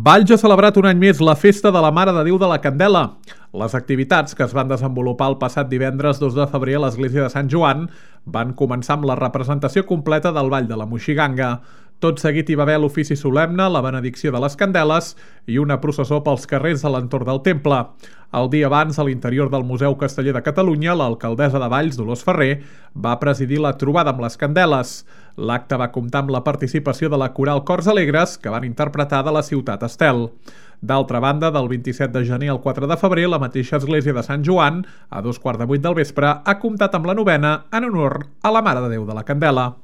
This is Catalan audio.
Valls ha celebrat un any més la Festa de la Mare de Déu de la Candela. Les activitats, que es van desenvolupar el passat divendres 2 de febrer a l'església de Sant Joan, van començar amb la representació completa del Ball de la Moixiganga. Tot seguit hi va haver l'ofici solemne, la benedicció de les candeles i una processó pels carrers de l'entorn del temple. El dia abans, a l'interior del Museu Casteller de Catalunya, l'alcaldessa de Valls, Dolors Ferrer, va presidir la trobada amb les candeles. L'acte va comptar amb la participació de la coral Cors Alegres, que van interpretar de la ciutat Estel. D'altra banda, del 27 de gener al 4 de febrer, la mateixa església de Sant Joan, a 2:15 del vespre, ha comptat amb la novena en honor a la Mare de Déu de la Candela.